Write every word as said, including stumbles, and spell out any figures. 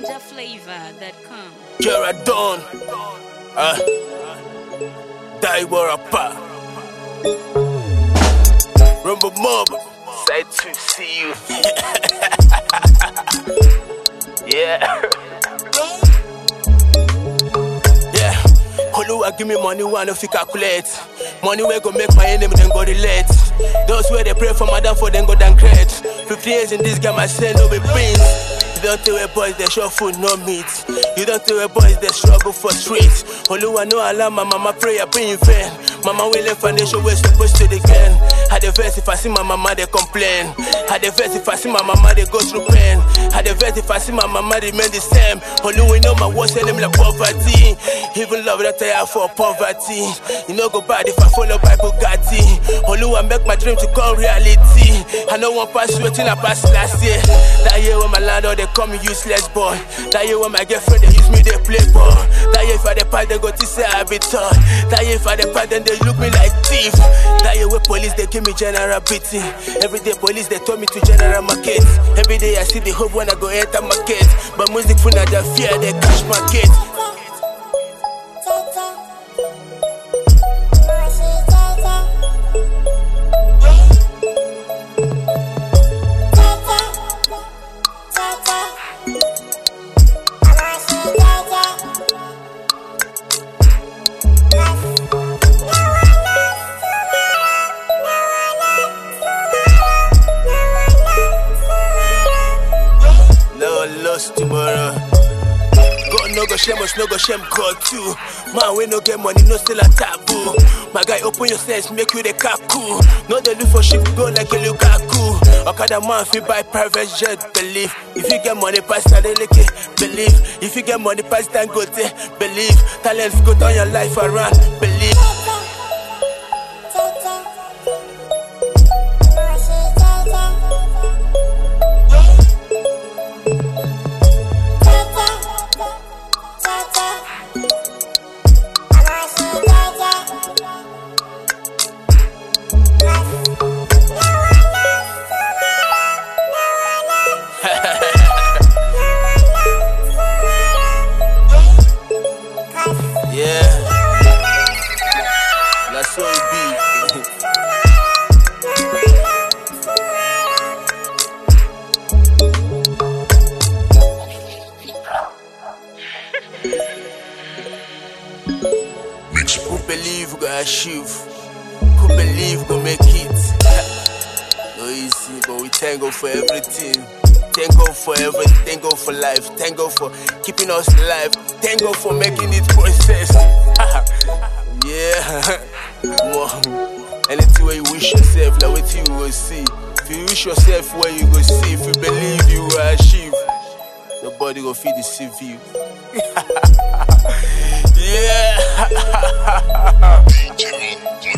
ninja flavor dot com. Jaradon, uh, Daiwa Rapper, Rumble Mob, side to see you. Yeah. Yeah. Oluwa give me money, wanna fi calculate. Money we go make my enemy then go relate. Those where they pray for madam for them go down great. Fifty years in this game I say no be beans. You don't tell where boys they show food no meat. You don't tell where boys they struggle for streets. Oluwa no alarm, my mama prayer be in vain. Mama will lay foundation we're supposed to the gain. Had the verse if I see my mama they complain. Had the verse if I see my mama they go through pain. Had the verse if I see my mama remain the same. Oluwa know my words tell them like poverty. Even love that I have for poverty. You know go bad if I follow by Bugatti. Oluwa make my dream to come reality. I know one pass waiting I passed last year. That year when my landlord they call me useless boy. That year when my girlfriend they use me they play ball. That year if I the part they go to say I be taught. That year if I the part then they look me like thief. That year when police they give me general beating. Every day police they told me to general market. Every day I see the hope when I go enter market. But music for now they fear they cash market. Lost tomorrow. God no go shame us, no go shame God too. Man, we no get money, no still a taboo. My guy, open your sense, make you the kaku. No they look for ship, go like a Lukaku. Okada man, if you buy private jet, believe. If you get money, pass that they like it, believe. If you get money, pass that go there, believe. Talent go down your life around, believe. Yeah, that's what it be. Who believe we gonna achieve? Who believe we gonna make it? No easy, but we thank God for everything. Thank God for everything, thank God for life, thank God for keeping us alive, thank God for making it process. Yeah, well, anything where you wish yourself, like what you will see. If you wish yourself where you go see, if you believe you will achieve, nobody will feel deceive you. Yeah.